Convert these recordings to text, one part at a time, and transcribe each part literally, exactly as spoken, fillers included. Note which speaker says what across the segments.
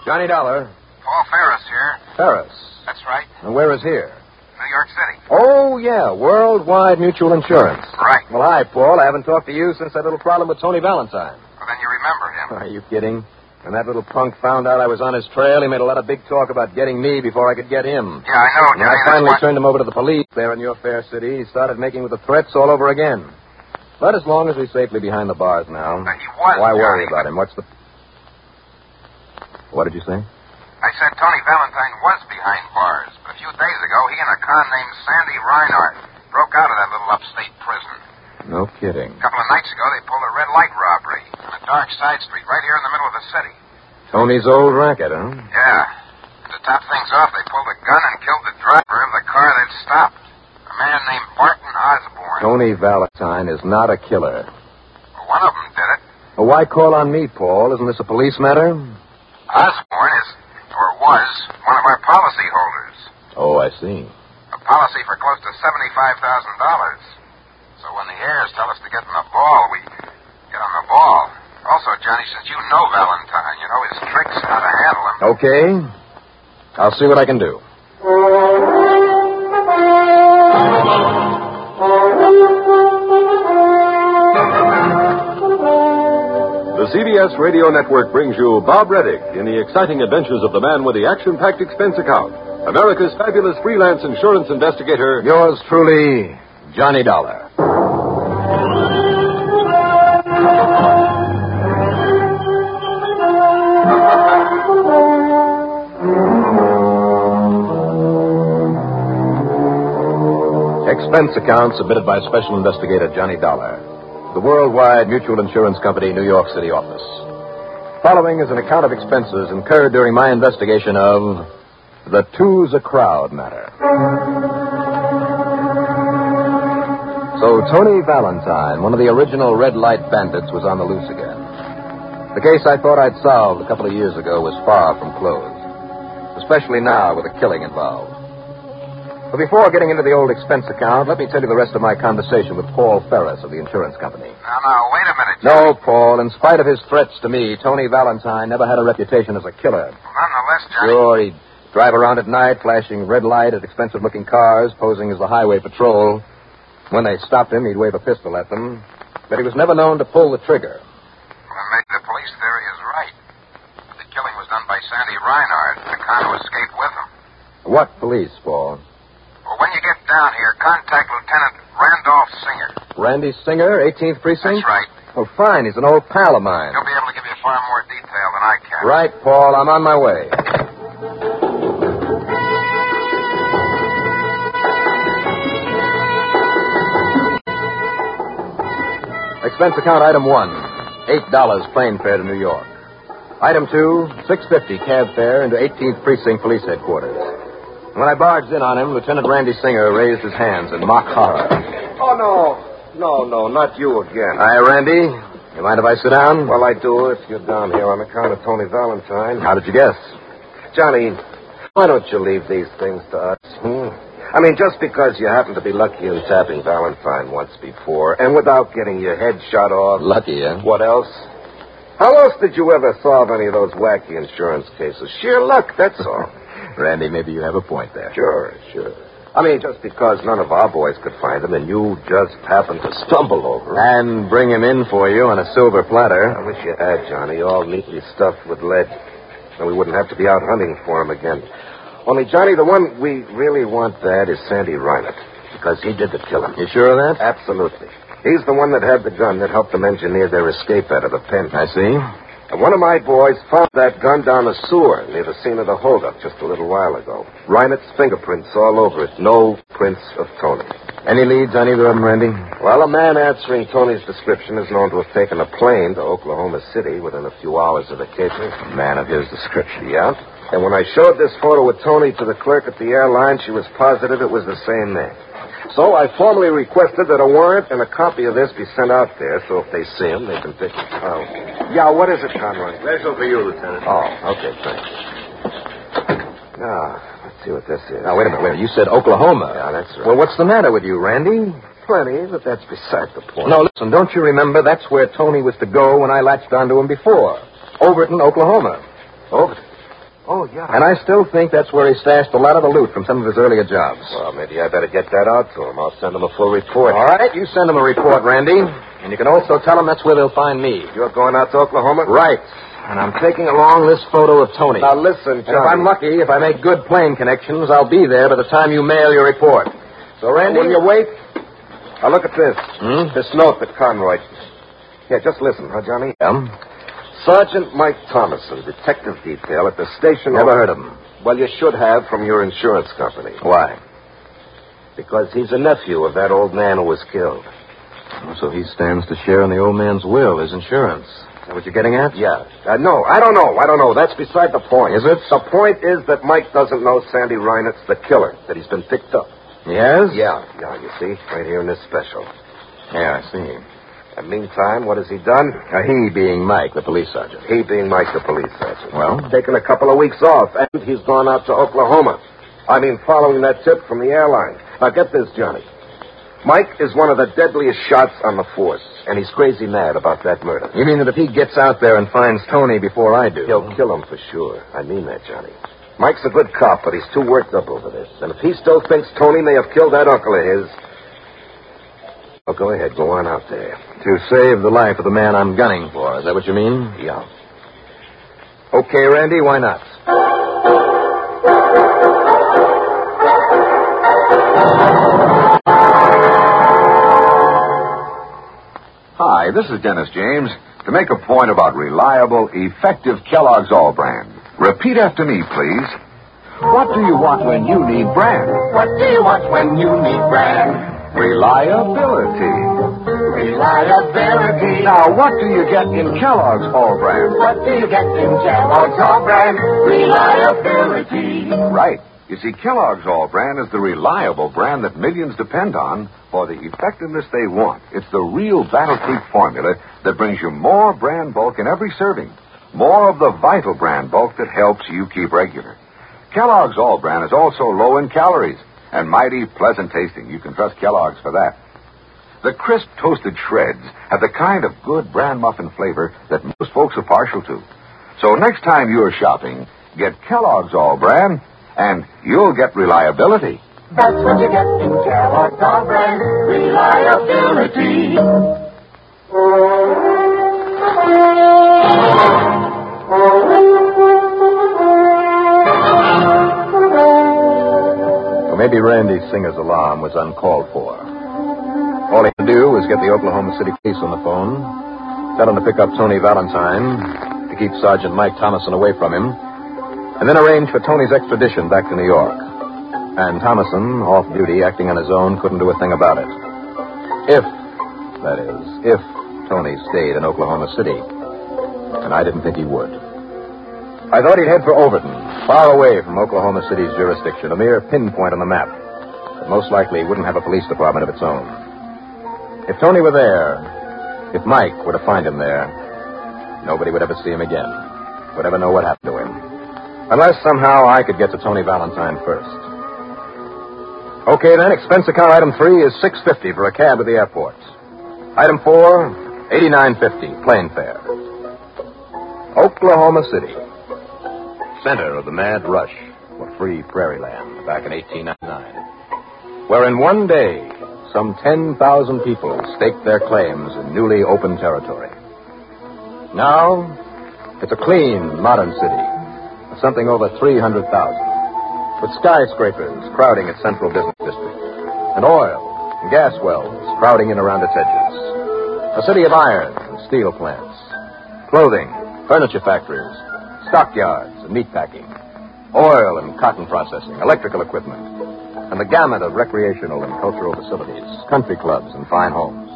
Speaker 1: Johnny Dollar.
Speaker 2: Paul Ferris here.
Speaker 1: Ferris.
Speaker 2: That's right.
Speaker 1: And where is here?
Speaker 2: New York City.
Speaker 1: Oh, yeah. Worldwide Mutual Insurance.
Speaker 2: Right.
Speaker 1: Well, hi, Paul. I haven't talked to you since that little problem with Tony Valentine.
Speaker 2: Well, then you remember him.
Speaker 1: Are you kidding? When that little punk found out I was on his trail, he made a lot of big talk about getting me before I could get him.
Speaker 2: Yeah, I know,
Speaker 1: When
Speaker 2: Johnny.
Speaker 1: I finally
Speaker 2: That's
Speaker 1: turned him over to the police there in your fair city, he started making with the threats all over again. But as long as he's safely behind the bars now,
Speaker 2: But he was,
Speaker 1: why worry
Speaker 2: Johnny,
Speaker 1: about
Speaker 2: but-
Speaker 1: him? What's the... What did you say?
Speaker 2: I said Tony Valentine was behind bars, but a few days ago, he and a con named Sandy Reinhardt broke out of that little upstate prison.
Speaker 1: No kidding.
Speaker 2: A couple of nights ago, they pulled a red light robbery on a dark side street right here in the middle of the city.
Speaker 1: Tony's old racket, huh?
Speaker 2: Yeah. To top things off, they pulled a gun and killed the driver of the car they'd stopped, a man named Barton Osborne.
Speaker 1: Tony Valentine is not a killer.
Speaker 2: Well, one of them did it.
Speaker 1: Well, why call on me, Paul? Isn't this a police matter?
Speaker 2: Osborne is, or was, one of our policy holders.
Speaker 1: Oh, I see.
Speaker 2: A policy for close to seventy-five thousand dollars. So when the heirs tell us to get on the ball, we get on the ball. Also, Johnny, since you know Valentine, you know his tricks, how to handle him.
Speaker 1: Okay. I'll see what I can do.
Speaker 3: The C B S Radio Network brings you Bob Reddick in the exciting adventures of the man with the action-packed expense account, America's fabulous freelance insurance investigator.
Speaker 1: Yours truly, Johnny Dollar. Expense account submitted by Special Investigator Johnny Dollar. The Worldwide Mutual Insurance Company, New York City office. Following is an account of expenses incurred during my investigation of the Two's a Crowd matter. So Tony Valentine, one of the original red light bandits, was on the loose again. The case I thought I'd solved a couple of years ago was far from closed, especially now with a killing involved. But before getting into the old expense account, let me tell you the rest of my conversation with Paul Ferris of the insurance company.
Speaker 2: Now, now, wait a minute, Johnny.
Speaker 1: No, Paul. In spite of his threats to me, Tony Valentine never had a reputation as a killer.
Speaker 2: Nonetheless, Johnny.
Speaker 1: Sure, he'd drive around at night, flashing red light at expensive-looking cars, posing as the highway patrol. When they stopped him, he'd wave a pistol at them. But he was never known to pull the trigger.
Speaker 2: Well, maybe the police theory is right. But the killing was done by Sandy Reinhardt, the con who escaped with him.
Speaker 1: What police, Paul?
Speaker 2: Well, when you get down here, contact Lieutenant Randolph Singer.
Speaker 1: Randy Singer, eighteenth Precinct?
Speaker 2: That's right.
Speaker 1: Oh, fine. He's an old pal of mine.
Speaker 2: He'll be able to give you far more detail than I can.
Speaker 1: Right, Paul. I'm on my way. Expense account item one, eight dollars plane fare to New York. Item two, six fifty cab fare into eighteenth Precinct Police Headquarters. When I barged in on him, Lieutenant Randy Singer raised his hands in mock horror.
Speaker 4: Oh, no. No, no, not you again.
Speaker 1: Hi, Randy. You mind if I sit down?
Speaker 4: Well, I do if you're down here on account of Tony Valentine.
Speaker 1: How did you guess?
Speaker 4: Johnny, why don't you leave these things to us? Hmm? I mean, just because you happen to be lucky in tapping Valentine once before, and without getting your head shot off.
Speaker 1: Lucky, eh?
Speaker 4: What else? How else did you ever solve any of those wacky insurance cases? Sheer luck, that's all.
Speaker 1: Randy, maybe you have a point there.
Speaker 4: Sure, sure. I mean, just because none of our boys could find him and you just happened to stumble over him.
Speaker 1: And bring him in for you on a silver platter.
Speaker 4: I wish you had, Johnny, all neatly stuffed with lead. And we wouldn't have to be out hunting for him again. Only, Johnny, the one we really want bad is Sandy Reinhardt, because he did the killing.
Speaker 1: You sure of that?
Speaker 4: Absolutely. He's the one that had the gun that helped them engineer their escape out of the pen.
Speaker 1: I see.
Speaker 4: And one of my boys found that gun down a sewer near the scene of the holdup just a little while ago. Reinhardt's fingerprints all over it. No prints of Tony.
Speaker 1: Any leads on either of them, Randy?
Speaker 4: Well, a man answering Tony's description is known to have taken a plane to Oklahoma City within a few hours of the capture.
Speaker 1: A man of his description.
Speaker 4: Yeah. And when I showed this photo with Tony to the clerk at the airline, she was positive it was the same man. So I formally requested that a warrant and a copy of this be sent out there, so if they see him, they can pick it out. Yeah, what is it, Conroy?
Speaker 5: Special for you, Lieutenant.
Speaker 4: Oh, okay, thanks. Now, let's see what this is.
Speaker 1: Now, wait a minute, wait a minute. You said Oklahoma.
Speaker 4: Yeah, that's right.
Speaker 1: Well, what's the matter with you, Randy?
Speaker 4: Plenty, but that's beside the point.
Speaker 1: No, listen, don't you remember that's where Tony was to go when I latched onto him before? Overton, Oklahoma.
Speaker 4: Overton? Oh, yeah.
Speaker 1: And I still think that's where he stashed a lot of the loot from some of his earlier jobs.
Speaker 4: Well, maybe I better get that out to him. I'll send him a full report.
Speaker 1: All right, you send him a report, Randy. And you can also tell him that's where they'll find me.
Speaker 4: You're going out to Oklahoma?
Speaker 1: Right. And I'm taking along this photo of Tony.
Speaker 4: Now, listen, Johnny.
Speaker 1: And if I'm lucky, if I make good plane connections, I'll be there by the time you mail your report. So, Randy...
Speaker 4: Will you wait? Now, look at this.
Speaker 1: Hmm?
Speaker 4: This note that Conroy... Here, just listen, huh, Johnny?
Speaker 1: Yeah?
Speaker 4: Sergeant Mike Thomason, detective detail at the station...
Speaker 1: Never heard of him.
Speaker 4: Well, you should have from your insurance company.
Speaker 1: Why?
Speaker 4: Because he's a nephew of that old man who was killed.
Speaker 1: Oh, so he stands to share in the old man's will, his insurance. Is that what you're getting at?
Speaker 4: Yeah. Uh, no, I don't know. I don't know. That's beside the point.
Speaker 1: Is it?
Speaker 4: The point is that Mike doesn't know Sandy Reinhart's the killer, that he's been picked up.
Speaker 1: He has?
Speaker 4: Yeah, yeah, you see, right here in this special.
Speaker 1: Yeah, I see.
Speaker 4: And meantime, what has he done?
Speaker 1: Uh, he being Mike, the police sergeant.
Speaker 4: He being Mike, the police sergeant.
Speaker 1: Well?
Speaker 4: Taken a couple of weeks off, and he's gone out to Oklahoma. I mean, following that tip from the airline. Now, get this, Johnny. Mike is one of the deadliest shots on the force, and he's crazy mad about that murder.
Speaker 1: You mean that if he gets out there and finds Tony before I do...
Speaker 4: He'll kill him for sure. I mean that, Johnny. Mike's a good cop, but he's too worked up over this. And if he still thinks Tony may have killed that uncle of his... Well, go ahead. Go on out there.
Speaker 1: To save the life of the man I'm gunning for. Is that what you mean?
Speaker 4: Yeah.
Speaker 1: Okay, Randy, why not?
Speaker 5: Hi, this is Dennis James. To make a point about reliable, effective Kellogg's All Brand. Repeat after me, please. What do you want when you need brand?
Speaker 6: What do you want when you need brand?
Speaker 5: Reliability.
Speaker 6: Reliability.
Speaker 5: Now, what do you get in Kellogg's All Brand?
Speaker 6: What do you get in Kellogg's All Brand? Reliability.
Speaker 5: Right. You see, Kellogg's All Brand is the reliable brand that millions depend on for the effectiveness they want. It's the real Battle Creek formula that brings you more brand bulk in every serving. More of the vital brand bulk that helps you keep regular. Kellogg's All Brand is also low in calories and mighty pleasant tasting. You can trust Kellogg's for that. The crisp toasted shreds have the kind of good bran muffin flavor that most folks are partial to. So next time you're shopping, get Kellogg's All Brand, and you'll get reliability.
Speaker 6: That's what you get in Kellogg's All Brand. Reliability.
Speaker 1: Well, maybe Randy Singer's alarm was uncalled for. All he had to do was get the Oklahoma City police on the phone, tell them to pick up Tony Valentine, to keep Sergeant Mike Thomason away from him, and then arrange for Tony's extradition back to New York. And Thomason, off duty, acting on his own, couldn't do a thing about it. If, that is, if Tony stayed in Oklahoma City. And I didn't think he would. I thought he'd head for Overton, far away from Oklahoma City's jurisdiction, a mere pinpoint on the map. But most likely wouldn't have a police department of its own. If Tony were there, if Mike were to find him there, nobody would ever see him again, would ever know what happened to him. Unless somehow I could get to Tony Valentine first. Okay, then, expense account item three is six fifty for a cab to the airport. Item four, eighty-nine fifty, plane fare. Oklahoma City, center of the mad rush for free prairie land back in eighteen ninety-nine, where in one day some ten thousand people staked their claims in newly opened territory. Now, it's a clean, modern city of something over three hundred thousand, with skyscrapers crowding its central business district, and oil and gas wells crowding in around its edges. A city of iron and steel plants, clothing, furniture factories, stockyards and meat packing, oil and cotton processing, electrical equipment, and the gamut of recreational and cultural facilities, country clubs and fine homes.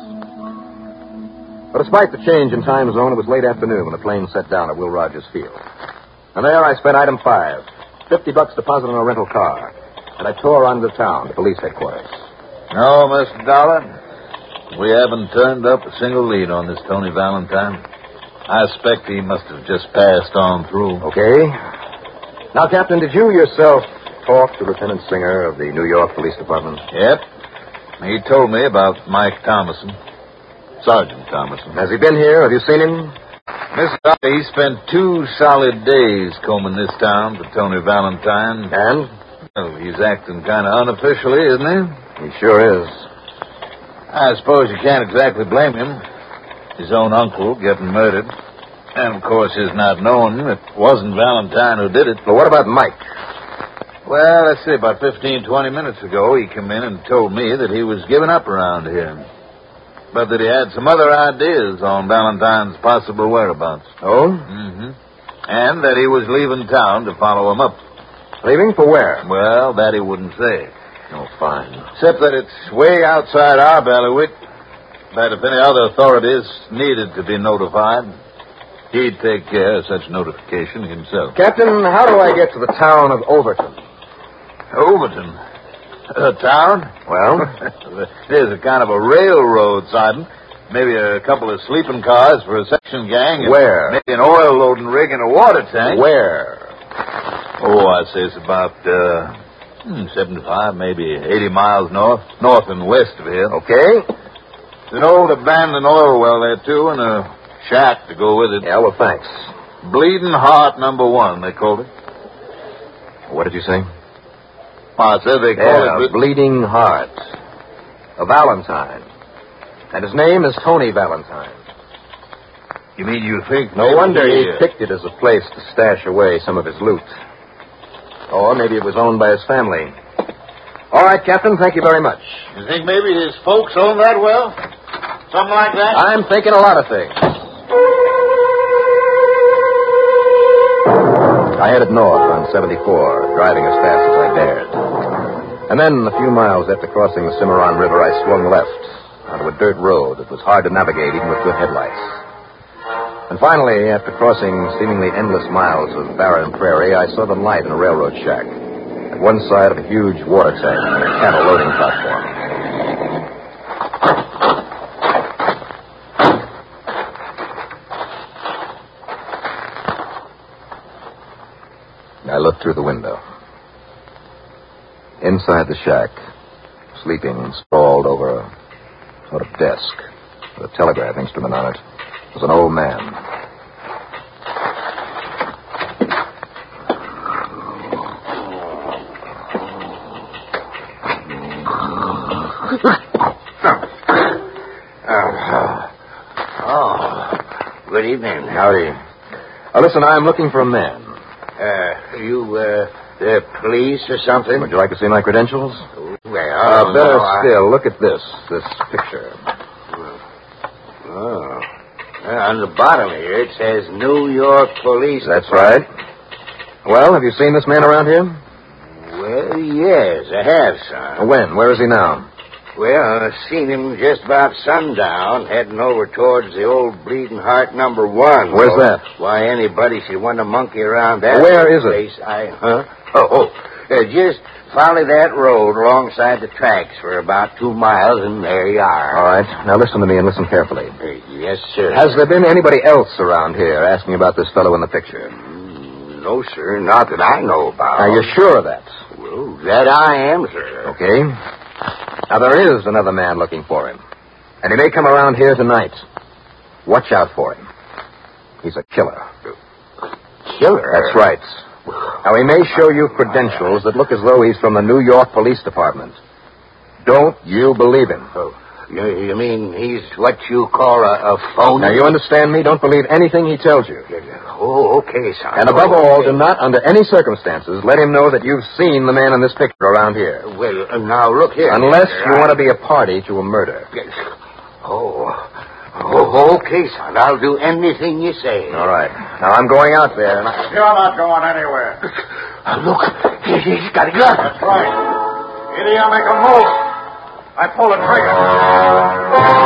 Speaker 1: But despite the change in time zone, it was late afternoon when the plane set down at Will Rogers Field. And there I spent item five, fifty bucks deposit on a rental car, and I tore on to town, to police headquarters.
Speaker 7: No, Mister Dollar, we haven't turned up a single lead on this Tony Valentine. I suspect he must have just passed on through.
Speaker 1: Okay. Now, Captain, did you yourself talk to Lieutenant Singer of the New York Police Department?
Speaker 7: Yep. He told me about Mike Thomason. Sergeant Thomason.
Speaker 1: Has he been here? Have you seen him?
Speaker 7: Mister Dolly, he spent two solid days combing this town for Tony Valentine.
Speaker 1: And?
Speaker 7: Well, he's acting kind of unofficially, isn't he?
Speaker 1: He sure is.
Speaker 7: I suppose you can't exactly blame him. His own uncle getting murdered. And, of course, his not knowing it wasn't Valentine who did it.
Speaker 1: But what about Mike?
Speaker 7: Well, let's see, about fifteen, twenty minutes ago, he came in and told me that he was giving up around here. But that he had some other ideas on Valentine's possible whereabouts.
Speaker 1: Oh?
Speaker 7: Mm-hmm. And that he was leaving town to follow him up.
Speaker 1: Leaving for where?
Speaker 7: Well, that he wouldn't say.
Speaker 1: Oh, fine.
Speaker 7: Except that it's way outside our bailiwick. That if any other authorities needed to be notified, he'd take care of such notification himself.
Speaker 1: Captain, how do I get to the town of Overton?
Speaker 7: Overton? A town?
Speaker 1: Well?
Speaker 7: There's a kind of a railroad siding. Maybe a couple of sleeping cars for a section gang. And
Speaker 1: where?
Speaker 7: Maybe an oil loading rig and a water tank.
Speaker 1: Where?
Speaker 7: Oh, I'd say it's about uh, hmm, seventy-five, maybe eighty miles north. North and west of here.
Speaker 1: Okay.
Speaker 7: There's an old abandoned oil well there, too, and a shack to go with it.
Speaker 1: Yeah, well, thanks.
Speaker 7: Bleeding Heart number one, they called it.
Speaker 1: What did you say?
Speaker 7: I said they call
Speaker 1: yeah,
Speaker 7: it...
Speaker 1: Bleeding Heart. A Valentine. And his name is Tony Valentine.
Speaker 7: You mean you think...
Speaker 1: No wonder he picked it as a place to stash away some of his loot. Or maybe it was owned by his family. All right, Captain, thank you very much.
Speaker 7: You think maybe his folks own that well? Something like that?
Speaker 1: I'm thinking a lot of things. I headed north on seventy-four, driving as fast as I dared. And then, a few miles after crossing the Cimarron River, I swung left onto a dirt road that was hard to navigate even with good headlights. And finally, after crossing seemingly endless miles of barren prairie, I saw the light in a railroad shack at one side of a huge water tank and a cattle loading platform. I looked through the window. Inside the shack, sleeping, sprawled over a sort of desk with a telegraph instrument on it, was an old man.
Speaker 8: Oh, good evening.
Speaker 1: Howdy. Uh, listen, I'm looking for a man.
Speaker 8: Uh, you, uh, the police or something?
Speaker 1: Would you like to see my credentials?
Speaker 8: Well,
Speaker 1: uh, better
Speaker 8: no, I...
Speaker 1: still, look at this, this picture.
Speaker 8: Oh. Uh, on the bottom here, it says New York Police
Speaker 1: That's
Speaker 8: Department.
Speaker 1: right. Well, have you seen this man around here?
Speaker 8: Well, yes, I have, son.
Speaker 1: When? Where is he now?
Speaker 8: Well, I seen him just about sundown, heading over towards the old Bleeding Heart number one.
Speaker 1: Where's
Speaker 8: so,
Speaker 1: that?
Speaker 8: Why, anybody should want to monkey around that
Speaker 1: Where is
Speaker 8: place.
Speaker 1: it?
Speaker 8: I, huh? Oh, oh. Uh, just follow that road alongside the tracks for about two miles, and there you are.
Speaker 1: All right. Now listen to me and listen carefully.
Speaker 8: Uh, yes, sir.
Speaker 1: Has there been anybody else around here asking about this fellow in the picture?
Speaker 8: Mm, no, sir. Not that I know about.
Speaker 1: Are you sure of that?
Speaker 8: Well, that I am, sir.
Speaker 1: Okay. Now, there is another man looking for him. And he may come around here tonight. Watch out for him. He's a killer.
Speaker 8: Killer?
Speaker 1: That's right. Now, he may show you credentials that look as though he's from the New York Police Department. Don't you believe him.
Speaker 8: Oh, you, you mean he's what you call a, a phony?
Speaker 1: Now, you understand me? Don't believe anything he tells you.
Speaker 8: Oh, okay, son.
Speaker 1: And above
Speaker 8: oh,
Speaker 1: all,
Speaker 8: okay.
Speaker 1: do not, under any circumstances, let him know that you've seen the man in this picture around here.
Speaker 8: Well, uh, now, look here.
Speaker 1: Unless
Speaker 8: Mister,
Speaker 1: you
Speaker 8: I...
Speaker 1: want to be a party to a murder.
Speaker 8: Oh. Oh, okay, son. I'll do anything you say.
Speaker 1: All right. Now, I'm going out there, and I...
Speaker 7: You're not going anywhere.
Speaker 8: Uh, look, he, he's got a gun.
Speaker 7: That's right. Either you make a move, I pull the trigger.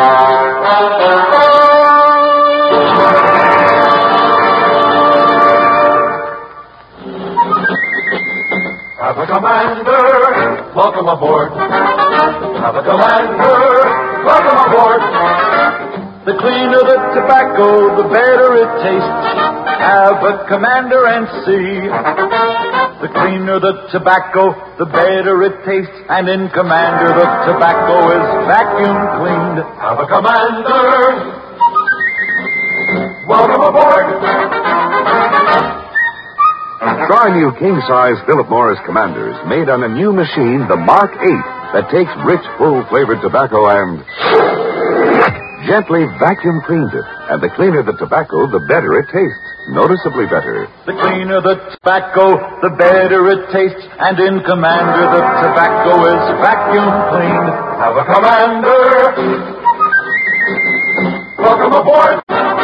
Speaker 6: Have a commander, welcome aboard. Have a commander, welcome aboard. The cleaner the tobacco, the better it tastes. Have a commander and see. The cleaner the tobacco, the better it tastes. And in Commander, the tobacco is vacuum cleaned. Have a commander, Welcome aboard.
Speaker 5: Try new king-size Philip Morris Commanders made on a new machine, the Mark eight, that takes rich, full-flavored tobacco and gently vacuum cleans it. And the cleaner the tobacco, the better it tastes. Noticeably better.
Speaker 6: The cleaner the tobacco, the better it tastes. And in Commander, the tobacco is vacuum cleaned. Have a Commander. Welcome aboard.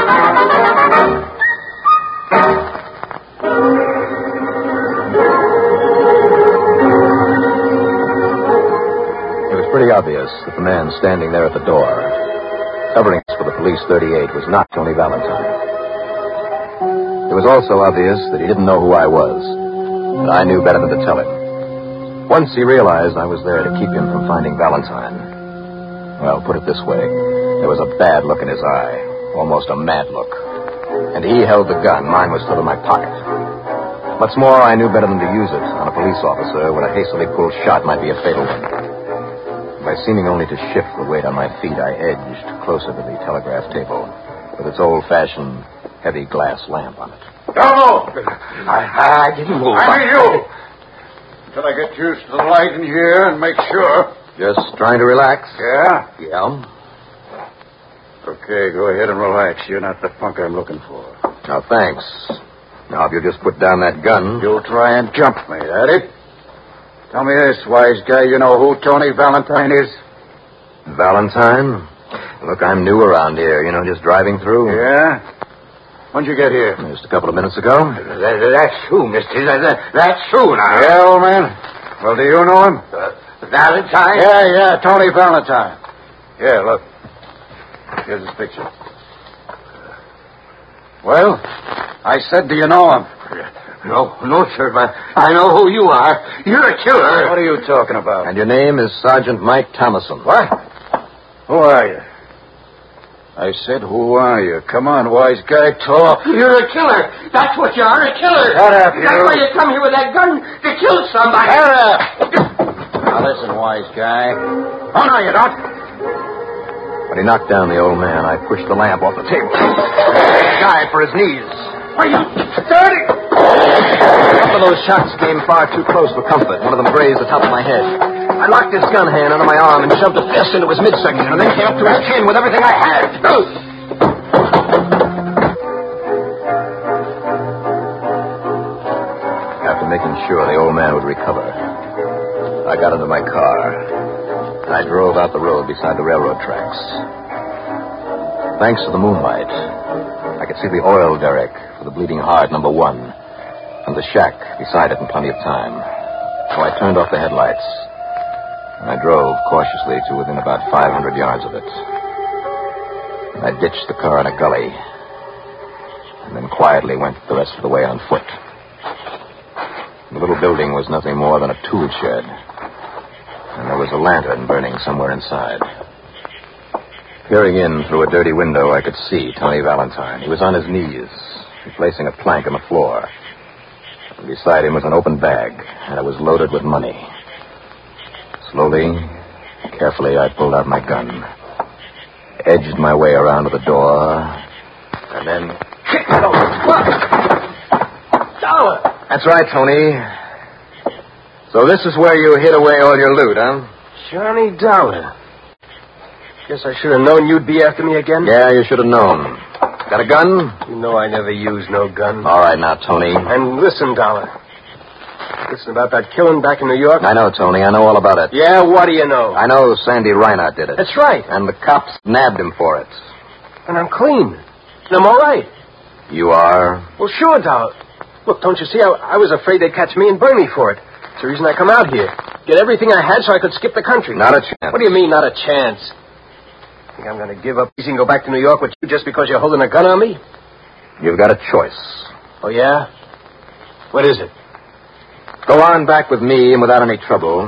Speaker 1: It was pretty obvious that the man standing there at the door, covering us for the police thirty-eight, was not Tony Valentine. It was also obvious that he didn't know who I was, but I knew better than to tell him. Once he realized I was there to keep him from finding Valentine, well, put it this way, there was a bad look in his eye, almost a mad look. And he held the gun. Mine was still in my pocket. What's more, I knew better than to use it on a police officer when a hastily pulled shot might be a fatal one. By seeming only to shift the weight on my feet, I edged closer to the telegraph table with its old-fashioned heavy glass lamp on it.
Speaker 8: No! I, I didn't move.
Speaker 7: I mean you! Until I get used to the light in here and make sure.
Speaker 1: Just trying to relax.
Speaker 7: Yeah?
Speaker 1: Yeah.
Speaker 7: Okay, go ahead and relax. You're not the punk I'm looking for.
Speaker 1: Now, thanks. Now, if you'll just put down that gun.
Speaker 7: You'll try and jump me, that it? Tell me this, wise guy, you know who Tony Valentine is?
Speaker 1: Valentine? Look, I'm new around here, you know, just driving through.
Speaker 7: Yeah? When'd you get here?
Speaker 1: Just a couple of minutes ago.
Speaker 8: That, that's true, mister. That, that, that's true now.
Speaker 7: Yeah, old man? Well, do you know him?
Speaker 8: Uh, Valentine?
Speaker 7: Yeah, yeah, Tony Valentine. Yeah, look. Here's his picture. Well, I said, do you know him?
Speaker 8: No, no, sir, but I know who you are. You're a killer.
Speaker 7: What are you talking about?
Speaker 1: And your name is Sergeant Mike Thomason.
Speaker 7: What? Who are you? I said, who are you? Come on, wise guy, talk.
Speaker 8: You're a killer. That's what you are, a killer.
Speaker 7: Shut up, you.
Speaker 8: That's why you come here with that gun to kill somebody.
Speaker 7: Shut up. Now, listen, wise guy. Oh, no, you don't.
Speaker 1: When he knocked down the old man, I pushed the lamp off the table. He dived for his knees.
Speaker 8: Are you dirty?
Speaker 1: A couple of those shots came far too close for comfort. One of them grazed the top of my head. I locked his gun hand under my arm and shoved a fist into his midsection, and then came up to his chin with everything I had. After making sure the old man would recover, I got into my car, and I drove out the road beside the railroad tracks. Thanks to the moonlight, I could see the oil derrick for the Bleeding Heart number one, and the shack beside it in plenty of time. So I turned off the headlights, and I drove cautiously to within about five hundred yards of it. And I ditched the car in a gully, and then quietly went the rest of the way on foot. The little building was nothing more than a tool shed, and there was a lantern burning somewhere inside. Peering in through a dirty window, I could see Tony Valentine. He was on his knees, replacing a plank on the floor. And beside him was an open bag, and it was loaded with money. Slowly, carefully, I pulled out my gun, edged my way around to the door, and then kicked it open.
Speaker 8: Dollar!
Speaker 1: That's right, Tony. So this is where you hid away all your loot, huh?
Speaker 4: Johnny Dollar. Guess I should have known you'd be after me again.
Speaker 1: Yeah, you should have known. Got a gun?
Speaker 4: You know I never use no gun.
Speaker 1: All right now, Tony.
Speaker 4: And listen, Dollar. Listen about that killing back in New York.
Speaker 1: I know, Tony. I know all about it.
Speaker 4: Yeah, what do you know?
Speaker 1: I know Sandy Reinhardt did it.
Speaker 4: That's right.
Speaker 1: And the cops nabbed him for it.
Speaker 4: And I'm clean. And I'm all right.
Speaker 1: You are?
Speaker 4: Well, sure, Dollar. Look, don't you see? I, I was afraid they'd catch me and burn me for it. It's the reason I come out here. Get everything I had so I could skip the country.
Speaker 1: Not a chance.
Speaker 4: What do you mean, not a chance? Think I'm going to give up easy and go back to New York with you just because you're holding a gun on me?
Speaker 1: You've got a choice.
Speaker 4: Oh, yeah? What is it?
Speaker 1: Go on back with me and without any trouble.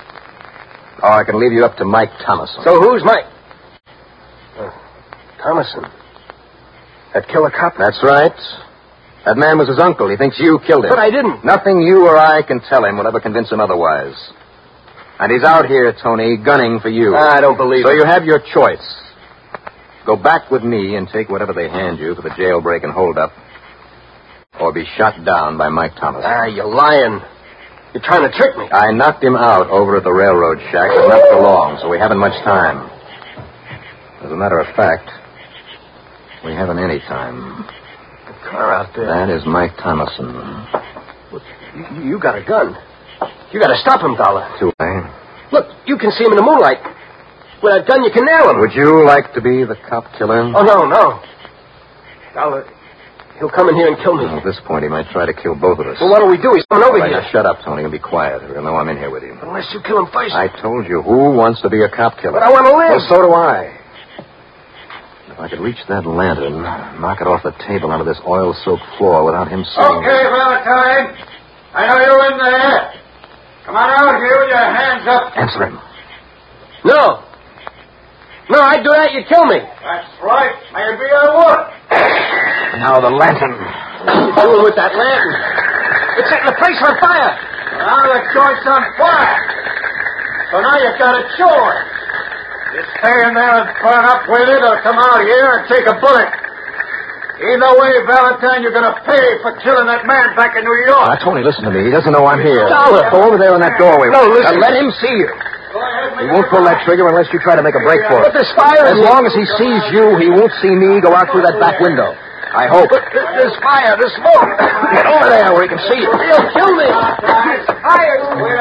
Speaker 1: Or I can leave you up to Mike Thomason.
Speaker 4: So who's Mike? Uh, Thomason. That killer cop?
Speaker 1: That's right. That man was his uncle. He thinks you killed him.
Speaker 4: But I didn't.
Speaker 1: Nothing you or I can tell him will ever convince him otherwise. And he's out here, Tony, gunning for you.
Speaker 4: I don't believe
Speaker 1: so
Speaker 4: it.
Speaker 1: So you have your choice. Go back with me and take whatever they hand you for the jailbreak and holdup, or be shot down by Mike Thomas.
Speaker 4: Ah, you're lying. You're trying to trick me.
Speaker 1: I knocked him out over at the railroad shack, but not for long, so we haven't much time. As a matter of fact, we haven't any time.
Speaker 4: The car out there.
Speaker 1: That is Mike Thomason.
Speaker 4: Look, you, you got a gun. You got to stop him, Dollar.
Speaker 1: Too late.
Speaker 4: Look, you can see him in the moonlight. With that gun, you can nail him.
Speaker 1: Would you like to be the cop killer?
Speaker 4: Oh, no, no. Dollar, he'll come in here and kill me.
Speaker 1: Well, at this point, he might try to kill both of us.
Speaker 4: Well, what do we do? He's coming over
Speaker 1: right,
Speaker 4: here.
Speaker 1: Now shut up, Tony, and be quiet. He'll know I'm in here with you.
Speaker 4: Unless you kill him first.
Speaker 1: I told you, who wants to be a cop killer?
Speaker 4: But I want to live.
Speaker 1: Well, so do I. If I could reach that lantern, knock it off the table onto this oil-soaked floor without him seeing...
Speaker 2: Okay, Valentine. I know you're in there. Come on out here with your hands up.
Speaker 1: Answer him.
Speaker 4: No. No, I'd do that, you'd kill me.
Speaker 2: That's right. Maybe I would.
Speaker 1: Now the lantern.
Speaker 4: What are you doing with that lantern? It's setting the place on fire.
Speaker 2: Now the joint's on fire. So now you've got a choice. You stay in there and burn up with it, or come out here and take a bullet. Either way, Valentine, you're going to pay for killing that man back in New York.
Speaker 1: Ah, Tony, listen to me. He doesn't know I'm here.
Speaker 4: Dollar.
Speaker 1: Go over there in that doorway.
Speaker 4: No, listen.
Speaker 1: Now, let him see you.
Speaker 2: Go ahead,
Speaker 1: He won't pull that trigger unless you try to make a break for it.
Speaker 4: But there's fire.
Speaker 1: As long as he sees you, he won't see me go out through that back window. I hope.
Speaker 4: But there's fire, there's smoke.
Speaker 1: Get over there where he can see you.
Speaker 4: He'll kill me. Fire.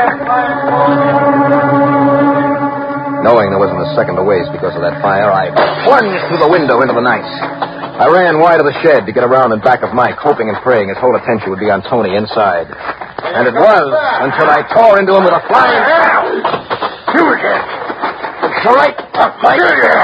Speaker 1: Knowing there wasn't a second to waste because of that fire, I plunged through the window into the night. I ran wide of the shed to get around in back of Mike, hoping and praying his whole attention would be on Tony inside. And it was until I tore into him with a flying... You again. It's all right. Mike.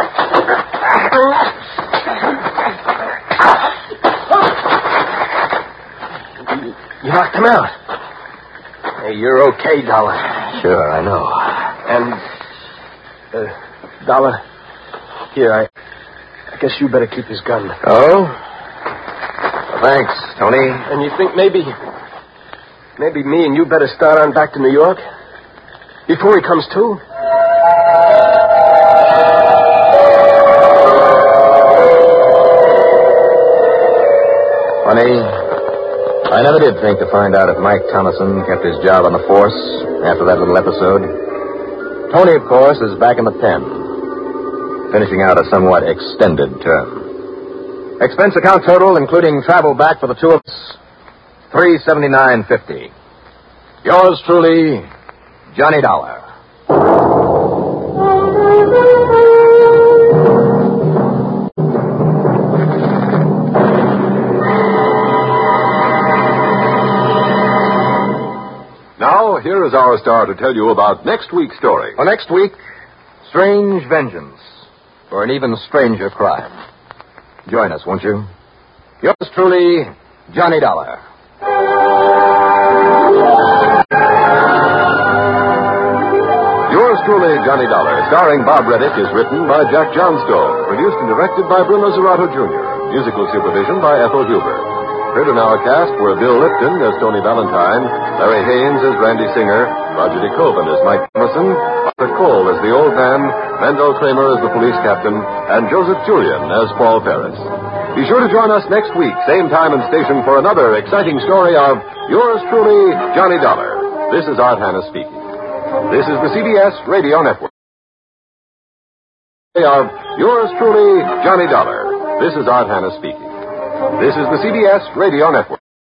Speaker 4: You knocked him out. Hey, you're okay, Dollar.
Speaker 1: Sure, I know.
Speaker 4: And, uh, Dollar, here, I, I guess you better keep his gun.
Speaker 1: Oh? Well, thanks, Tony.
Speaker 4: And you think maybe, maybe me and you better start on back to New York? Before he comes to?
Speaker 1: Funny, I never did think to find out if Mike Thomason kept his job on the force after that little episode. Tony, of course, is back in the pen, finishing out a somewhat extended term. Expense account total, including travel back for the two of us, three seventy-nine fifty. Yours truly, Johnny Dollar.
Speaker 3: Now, here is our star to tell you about next week's story.
Speaker 1: Well, next week, Strange Vengeance for an even stranger crime. Join us, won't you? Yours truly, Johnny Dollar.
Speaker 3: Yours truly, Johnny Dollar, starring Bob Reddick, is written by Jack Johnstone, produced and directed by Bruno Zerato Junior, musical supervision by Ethel Huber. Heard in our cast were Bill Lipton as Tony Valentine, Larry Haynes as Randy Singer, Roger D. Colvin as Mike Thomason, Arthur Cole as the old man, Mendel Kramer as the police captain, and Joseph Julian as Paul Ferris. Be sure to join us next week, same time and station, for another exciting story of Yours truly, Johnny Dollar. This is Art Hanna speaking. This is the C B S Radio Network. Of Yours truly, Johnny Dollar. This is Art Hanna speaking. This is the C B S Radio Network.